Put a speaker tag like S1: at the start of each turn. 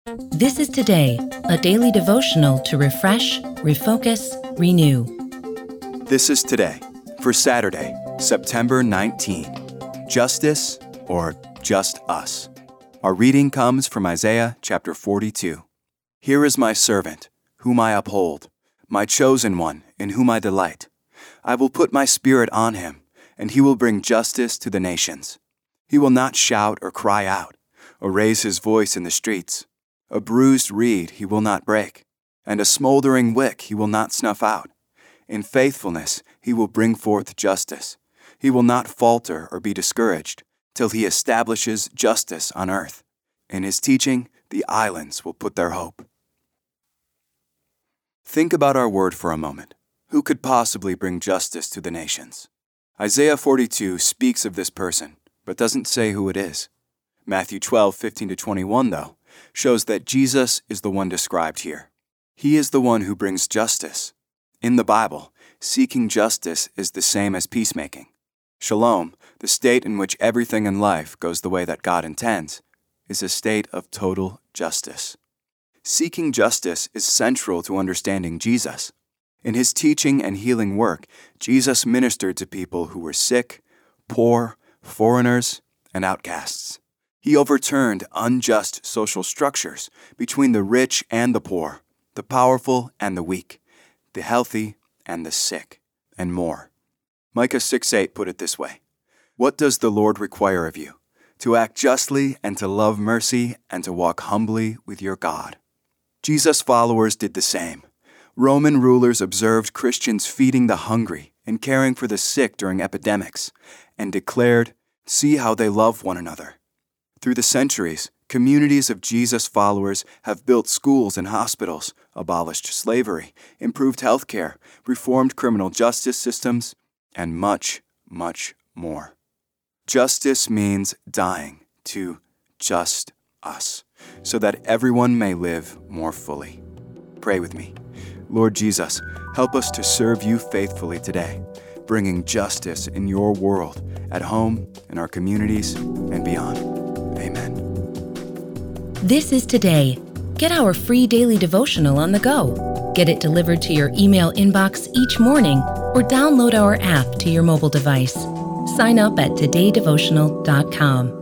S1: This is Today, a daily devotional to refresh, refocus, renew.
S2: This is Today for Saturday, September 19. Justice or just us. Our reading comes from Isaiah chapter 42. Here is my servant, whom I uphold, my chosen one, in whom I delight. I will put my spirit on him, and he will bring justice to the nations. He will not shout or cry out, or raise his voice in the streets. A bruised reed he will not break, and a smoldering wick he will not snuff out. In faithfulness he will bring forth justice. He will not falter or be discouraged, till he establishes justice on earth. In his teaching, the islands will put their hope. Think about our word for a moment. Who could possibly bring justice to the nations? Isaiah 42 speaks of this person, but doesn't say who it is. Matthew 12:15-21, though, shows that Jesus is the one described here. He is the one who brings justice. In the Bible, seeking justice is the same as peacemaking. Shalom, the state in which everything in life goes the way that God intends, is a state of total justice. Seeking justice is central to understanding Jesus. In his teaching and healing work, Jesus ministered to people who were sick, poor, foreigners, and outcasts. He overturned unjust social structures between the rich and the poor, the powerful and the weak, the healthy and the sick, and more. Micah 6:8 put it this way: "What does the Lord require of you? To act justly and to love mercy and to walk humbly with your God." Jesus' followers did the same. Roman rulers observed Christians feeding the hungry and caring for the sick during epidemics, and declared, "See how they love one another." Through the centuries, communities of Jesus followers have built schools and hospitals, abolished slavery, improved health care, reformed criminal justice systems, and much, much more. Justice means dying to just us, so that everyone may live more fully. Pray with me. Lord Jesus, help us to serve you faithfully today, bringing justice in your world, at home, in our communities, and beyond. Amen.
S1: This is Today. Get our free daily devotional on the go. Get it delivered to your email inbox each morning or download our app to your mobile device. Sign up at todaydevotional.com.